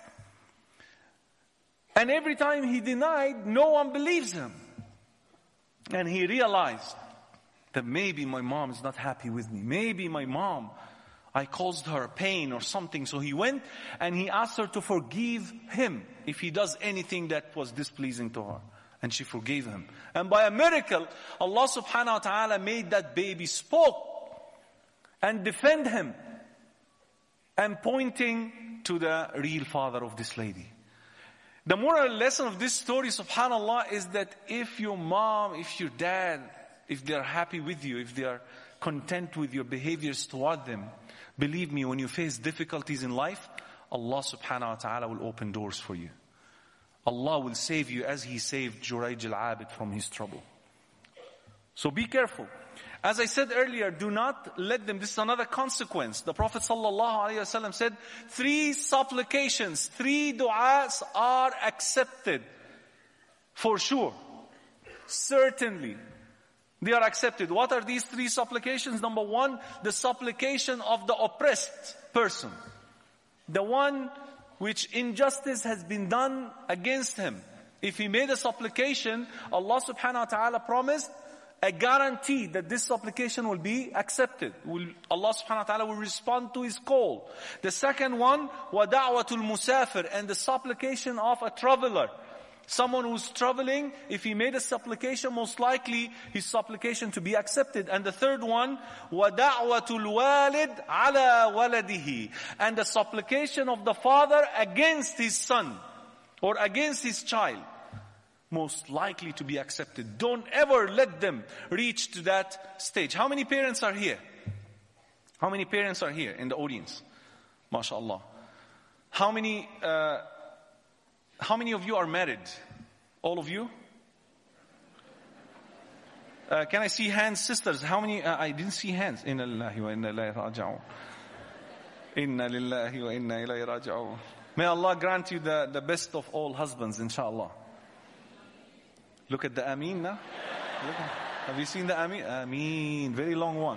And every time he denied, no one believes him. And he realized that maybe my mom is not happy with me. Maybe my mom, I caused her pain or something. So he went and he asked her to forgive him if he does anything that was displeasing to her. And she forgave him. And by a miracle, Allah subhanahu wa ta'ala made that baby spoke and defend him. And pointing to the real father of this lady. The moral lesson of this story, subhanallah, is that if your mom, if your dad, if they are happy with you, if they are content with your behaviors toward them, believe me, when you face difficulties in life, Allah subhanahu wa ta'ala will open doors for you. Allah will save you as He saved Jurayj al-Abid from his trouble. So be careful. As I said earlier, do not let them. This is another consequence. The Prophet ﷺ said, 3 supplications, 3 du'as are accepted. For sure. Certainly. They are accepted. What are these 3 supplications? Number 1, the supplication of the oppressed person. The one which injustice has been done against him. If he made a supplication, Allah subhanahu wa ta'ala promised a guarantee that this supplication will be accepted. Allah subhanahu wa ta'ala will respond to his call. The second one, وَدَعْوَةُ الْمُسَافِرِ, and the supplication of a traveler. Someone who's traveling, if he made a supplication, most likely his supplication to be accepted. And the third one, وَدَعْوَةُ الْوَالِدِ عَلَى وَلَدِهِ, and the supplication of the father against his son or against his child. Most likely to be accepted. Don't ever let them reach to that stage. How many parents are here? How many parents are here in the audience? MashaAllah. How many of you are married? All of you? Can I see hands, sisters? How many? I didn't see hands. Inna lillahi wa inna ilayhi raji'un. Inna lillahi wa inna ilayhi raji'un. May Allah grant you the best of all husbands, inshallah. Look at the Ameen now. Have you seen the Ameen? Ameen. Very long one.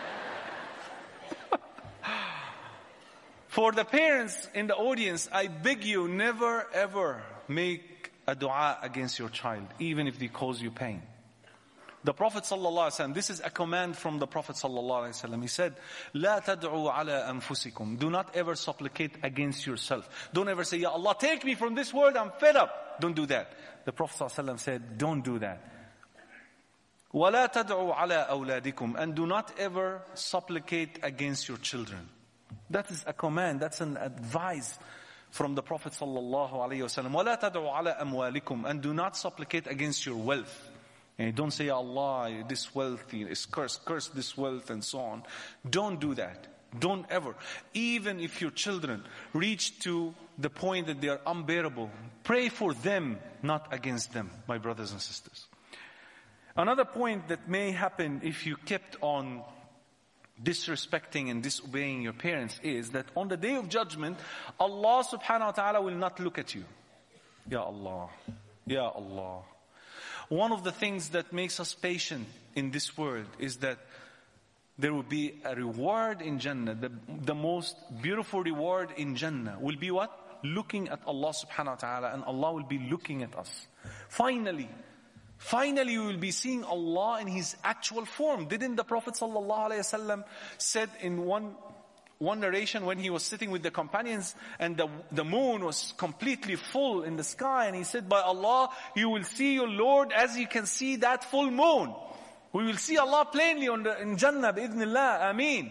For the parents in the audience, I beg you, never ever make a dua against your child, even if they cause you pain. The Prophet ﷺ, this is a command from the Prophet ﷺ. He said, لا تدعوا على أنفسكم. Do not ever supplicate against yourself. Don't ever say, Ya Allah, take me from this world, I'm fed up. Don't do that. The Prophet ﷺ said, don't do that. ولا تدعوا على أولادكم. And do not ever supplicate against your children. That is a command, that's an advice from the Prophet ﷺ. ولا تدعوا على أموالكم. And do not supplicate against your wealth. And don't say, Allah, this wealth is cursed, curse this wealth and so on. Don't do that. Don't ever. Even if your children reach to the point that they are unbearable, pray for them, not against them, my brothers and sisters. Another point that may happen if you kept on disrespecting and disobeying your parents is that on the day of judgment, Allah subhanahu wa ta'ala will not look at you. Ya Allah, Ya Allah. One of the things that makes us patient in this world is that there will be a reward in Jannah. The most beautiful reward in Jannah will be what? Looking at Allah subhanahu wa ta'ala, and Allah will be looking at us. Finally we will be seeing Allah in His actual form. Didn't the Prophet sallallahu alaihi wasallam said in one narration when he was sitting with the companions and the moon was completely full in the sky, and he said, by Allah, you will see your Lord as you can see that full moon. We will see Allah plainly in Jannah, bi'idhnillah, ameen.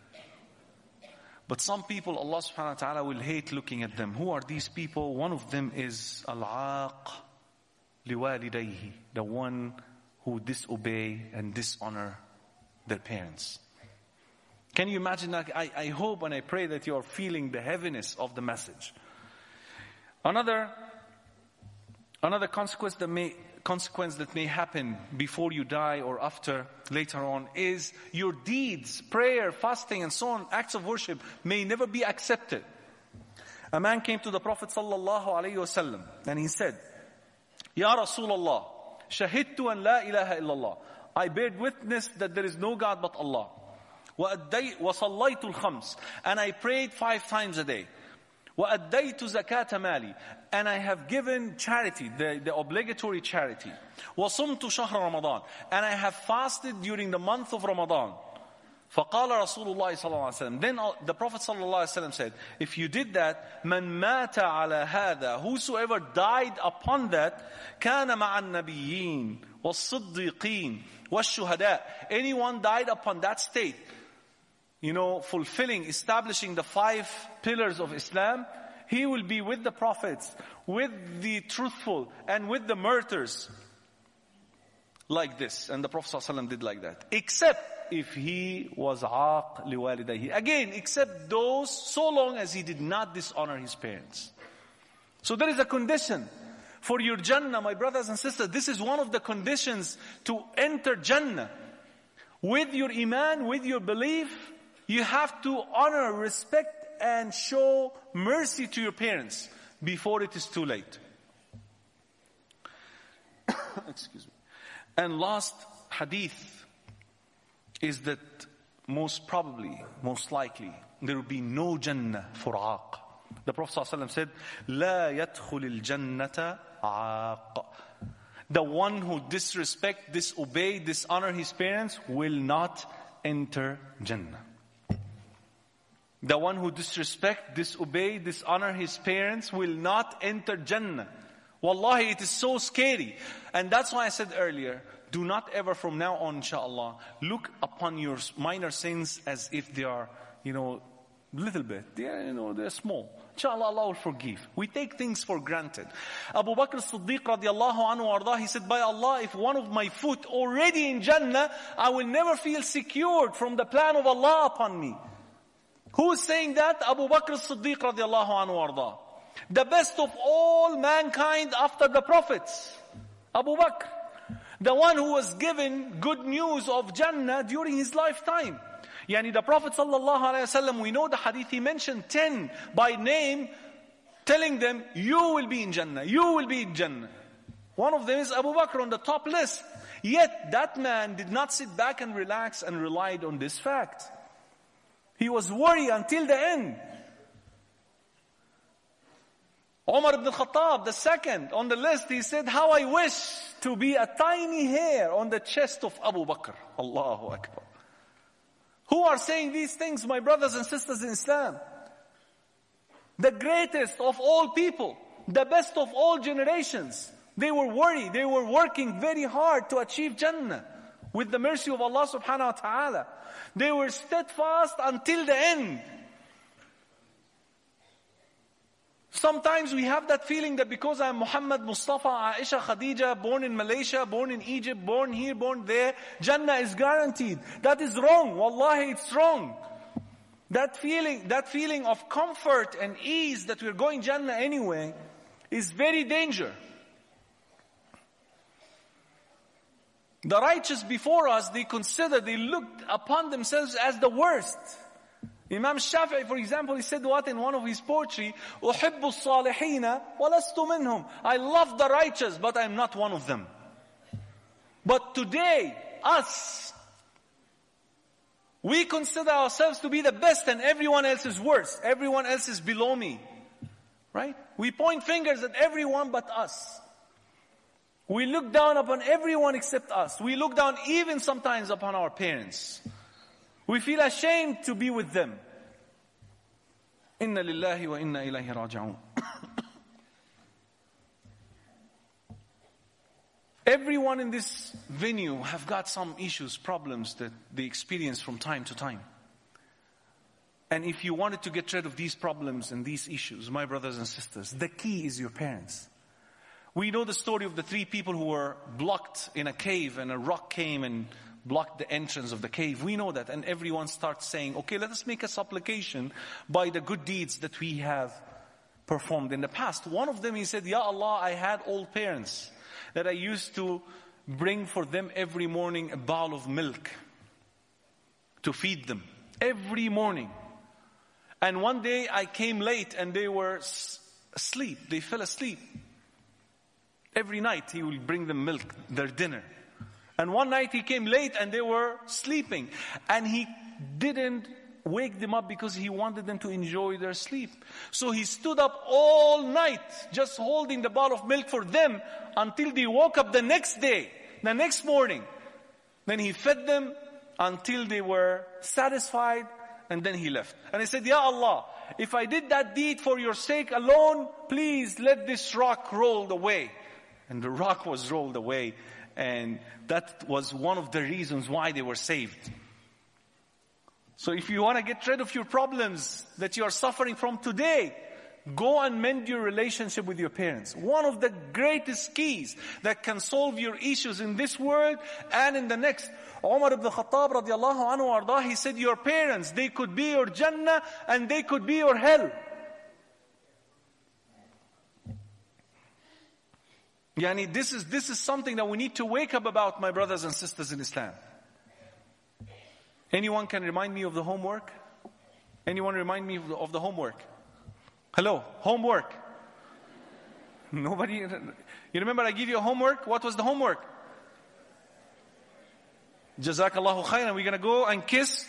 But some people, Allah subhanahu wa ta'ala will hate looking at them. Who are these people? One of them is al-aaq liwalidayhi, the one who disobey and dishonor their parents. Can you imagine that? I hope and I pray that you are feeling the heaviness of the message. Another consequence that may happen before you die or after, later on, is your deeds, prayer, fasting and so on, acts of worship may never be accepted. A man came to the Prophet sallallahu alaihi wasallam and he said, Ya Rasulullah, shahidtu an la ilaha illallah. I bear witness that there is no God but Allah. وَصَلَّيْتُ الْخَمْسِ. And I prayed 5 times a day. وَأَدَّيْتُ زَكَاةَ مَالِي. And I have given charity, the obligatory charity. وَصُمْتُ شَهْرَ رَمَضَانِ. And I have fasted during the month of Ramadan. فَقَالَ رَسُولُ اللَّهِ صَلَّى اللَّهُ عَلَيْهِ وَسَلَّمَ. Then the Prophet ﷺ said, if you did that, مَنْ مَاتَ عَلَى هَذَا. Whosoever died upon that, كَانَ مَعَ النَّبِيِّينَ وَالصِّدِّيقِينَ وَالشُّهَدَاءِ. Anyone died upon that state, fulfilling, establishing the 5 pillars of Islam, he will be with the prophets, with the truthful, and with the martyrs. Like this. And the Prophet ﷺ did like that. Except if he was aaq liwalidayhi. Again, except those, so long as he did not dishonor his parents. So there is a condition for your Jannah, my brothers and sisters. This is one of the conditions to enter Jannah. With your iman, with your belief, you have to honor, respect, and show mercy to your parents before it is too late. Excuse me. And last hadith is that most likely, there will be no Jannah for aaq. The Prophet ﷺ said, لا يدخل الجنة عاق. The one who disrespect, disobey, dishonor his parents will not enter Jannah. The one who disrespect, disobey, dishonor his parents will not enter Jannah. Wallahi, it is so scary. And that's why I said earlier, do not ever from now on, inshallah, look upon your minor sins as if they are, little bit. They're small. Inshallah, Allah will forgive. We take things for granted. Abu Bakr as-Siddiq radiallahu anhu ardah, he said, by Allah, if one of my foot already in Jannah, I will never feel secured from the plan of Allah upon me. Who is saying that? Abu Bakr as-Siddiq radiallahu anhu ardah. The best of all mankind after the prophets. Abu Bakr. The one who was given good news of Jannah during his lifetime. The Prophet sallallahu alaihi wasallam, we know the hadith, he mentioned 10 by name, telling them, you will be in Jannah, you will be in Jannah. One of them is Abu Bakr on the top list. Yet that man did not sit back and relax and relied on this fact. He was worried until the end. Umar ibn al-Khattab, the second on the list, he said, how I wish to be a tiny hair on the chest of Abu Bakr. Allahu Akbar. Who are saying these things, my brothers and sisters in Islam? The greatest of all people, the best of all generations. They were worried, they were working very hard to achieve Jannah with the mercy of Allah subhanahu wa ta'ala. They were steadfast until the end. Sometimes we have that feeling that because I'm Muhammad, Mustafa, Aisha, Khadija, born in Malaysia, born in Egypt, born here, born there, Jannah is guaranteed. That is wrong. Wallahi, it's wrong. That feeling of comfort and ease that we're going Jannah anyway is very dangerous. The righteous before us, they looked upon themselves as the worst. Imam Shafi'i, for example, he said what in one of his poetry? أُحِبُّ الصَّالِحِينَ وَلَسْتُ مِنْهُمْ. I love the righteous, but I'm not one of them. But today, us, we consider ourselves to be the best and everyone else is worse. Everyone else is below me. Right? We point fingers at everyone but us. We look down upon everyone except us. We look down even sometimes upon our parents. We feel ashamed to be with them. Inna lillahi wa inna ilayhi raji'un. Everyone in this venue have got some issues, problems that they experience from time to time. And if you wanted to get rid of these problems and these issues, my brothers and sisters, the key is your parents. We know the story of the 3 people who were blocked in a cave and a rock came and blocked the entrance of the cave. We know that. And everyone starts saying, okay, let us make a supplication by the good deeds that we have performed in the past. One of them, he said, Ya Allah, I had old parents that I used to bring for them every morning a bowl of milk to feed them every morning. And one day I came late and they were asleep. They fell asleep. Every night he will bring them milk, their dinner. And one night he came late and they were sleeping. And he didn't wake them up because he wanted them to enjoy their sleep. So he stood up all night just holding the bowl of milk for them until they woke up the next day, the next morning. Then he fed them until they were satisfied and then he left. And he said, Ya Allah, if I did that deed for your sake alone, please let this rock roll away. And the rock was rolled away. And that was one of the reasons why they were saved. So if you want to get rid of your problems that you are suffering from today, go and mend your relationship with your parents. One of the greatest keys that can solve your issues in this world and in the next. Umar ibn Khattab radiallahu anhu ardah, he said, your parents, they could be your Jannah and they could be your hell. Yani this is something that we need to wake up about, my brothers and sisters in Islam. Anyone can remind me of the homework? Anyone remind me of the homework? Hello, homework. Nobody? You remember I give you a homework? What was the homework? Jazakallahu khairan. We're going to go and kiss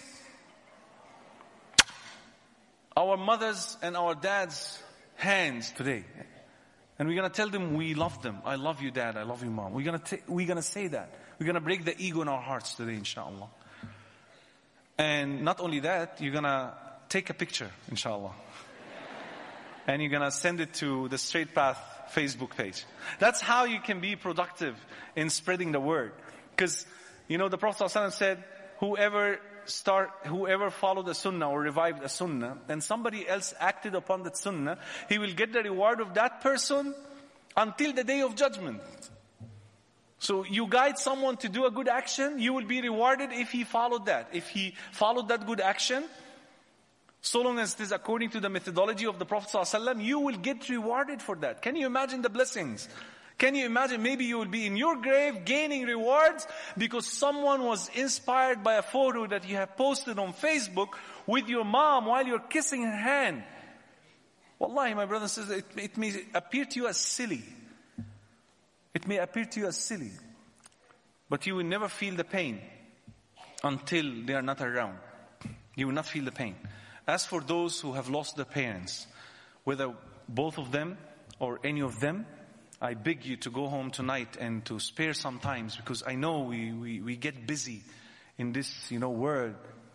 our mothers and our dads' hands today. And we're going to tell them we love them. I love you, Dad. I love you, Mom. We're going to say that. We're going to break the ego in our hearts today, inshallah. And not only that, you're going to take a picture, inshallah. And you're going to send it to the Straight Path Facebook page. That's how you can be productive in spreading the word. Because, the Prophet ﷺ said, whoever followed the sunnah or revived a sunnah, and somebody else acted upon that sunnah, he will get the reward of that person until the day of judgment. So you guide someone to do a good action, you will be rewarded if he followed that. If he followed that good action, so long as it is according to the methodology of the Prophet ﷺ, you will get rewarded for that. Can you imagine the blessings? Can you imagine maybe you will be in your grave gaining rewards because someone was inspired by a photo that you have posted on Facebook with your mom while you're kissing her hand. Wallahi, my brother says, it may appear to you as silly. It may appear to you as silly. But you will never feel the pain until they are not around. You will not feel the pain. As for those who have lost their parents, whether both of them or any of them, I beg you to go home tonight and to spare some times, because I know we get busy in this, world.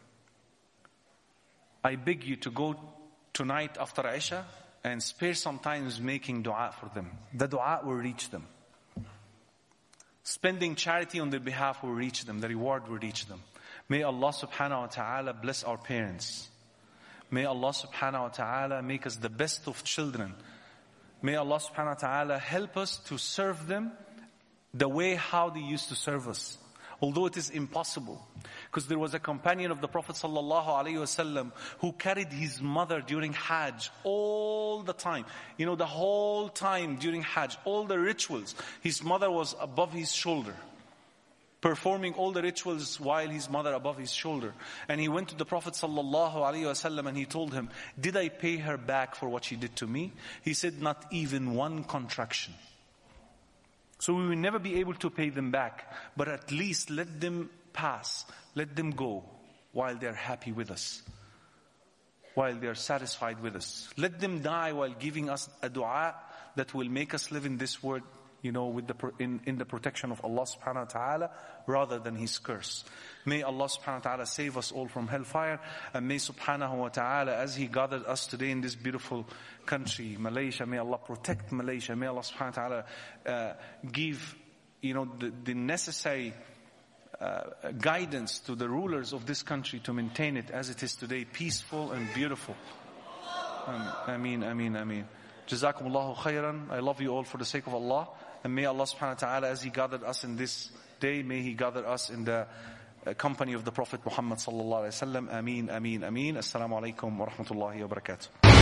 I beg you to go tonight after Isha and spare some times making dua for them. The dua will reach them. Spending charity on their behalf will reach them. The reward will reach them. May Allah subhanahu wa ta'ala bless our parents. May Allah subhanahu wa ta'ala make us the best of children. May Allah subhanahu wa ta'ala help us to serve them the way how they used to serve us. Although it is impossible. Because there was a companion of the Prophet sallallahu alaihi wasallam who carried his mother during Hajj all the time. The whole time during Hajj, all the rituals, his mother was above his shoulder. Performing all the rituals while his mother above his shoulder. And he went to the Prophet sallallahu alaihi wasallam and he told him, did I pay her back for what she did to me? He said, not even one contraction. So we will never be able to pay them back, but at least let them pass, let them go while they're happy with us, while they're satisfied with us. Let them die while giving us a dua that will make us live in this world, with in the protection of Allah subhanahu wa ta'ala, rather than His curse. May Allah subhanahu wa ta'ala save us all from hellfire, and may subhanahu wa ta'ala, as He gathered us today in this beautiful country, Malaysia, may Allah protect Malaysia. May Allah subhanahu wa ta'ala give, the necessary guidance to the rulers of this country to maintain it as it is today, peaceful and beautiful. Ameen, ameen, ameen. Jazakumullahu khairan. I love you all for the sake of Allah. And may Allah subhanahu wa ta'ala, as He gathered us in this day, may He gather us in the company of the Prophet Muhammad sallallahu alaihi wasallam. Ameen, ameen, ameen. Assalamu alaikum wa rahmatullahi wa barakatuh.